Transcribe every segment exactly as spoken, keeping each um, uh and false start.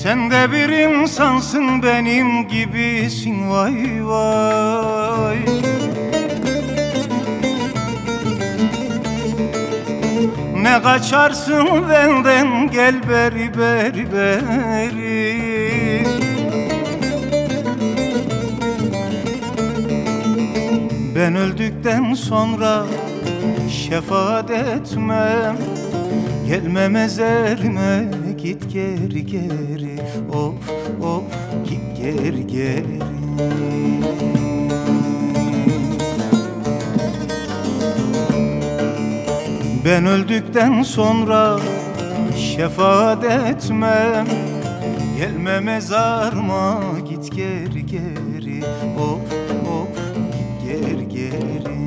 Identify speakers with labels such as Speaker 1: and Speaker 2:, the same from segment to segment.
Speaker 1: Sen de bir insansın, benim gibisin vay vay. Ne kaçarsın benden, gel beri beri beri. Ben öldükten sonra şefaat etmem, gelme mezarıma, git geri geri. Of of git geri geri. Ben öldükten sonra şefaat etmem, gelme mezarıma, git geri geri. Of of git geri geri.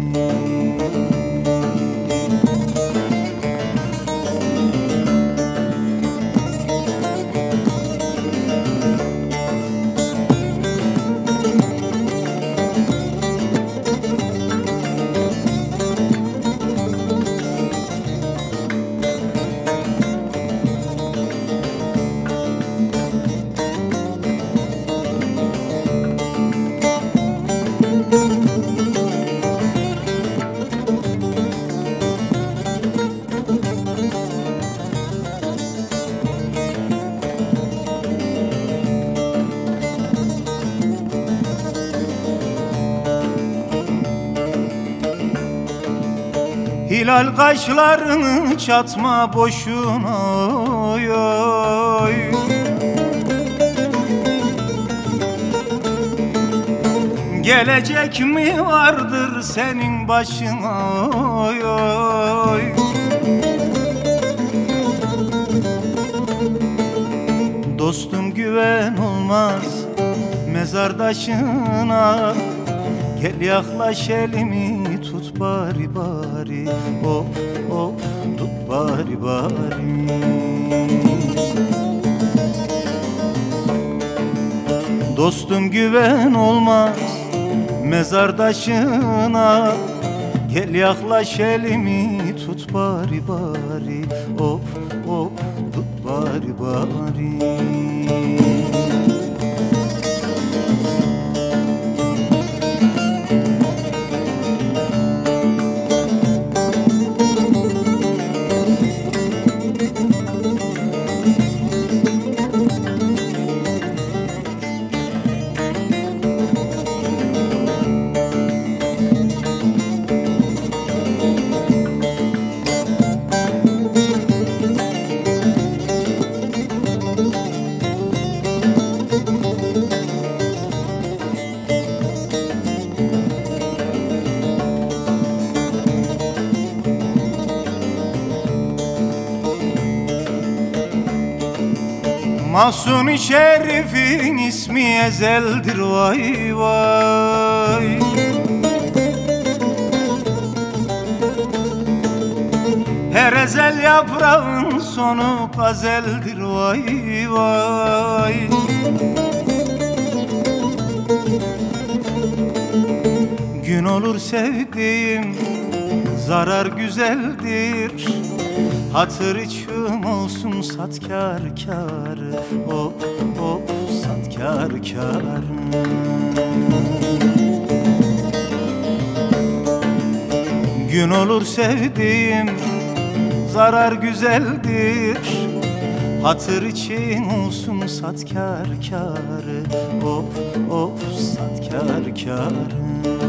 Speaker 1: Hilal kaşlarını çatma boşuna, oy oy. Gelecek mi vardır senin başına, oy oy. Dostum güven olmaz mezardaşına, gel yaklaş elimi tut bari bari. Of of tut bari bari. Dostum güven olmaz mezardaşına, gel yaklaş elimi tut bari bari. Of of tut bari bari. Mahsuni Şerif'in ismi ezeldir vay vay. Her ezel yaprağın sonu gazeldir vay vay. Gün olur sevdiğim, zarar güzeldir. Hatır içim olsun sat kâr kârı. Of of sat kâr kârı. Gün olur sevdiğim, zarar güzeldir. Hatır için olsun sat kâr kârı. Of of sat kâr kârı.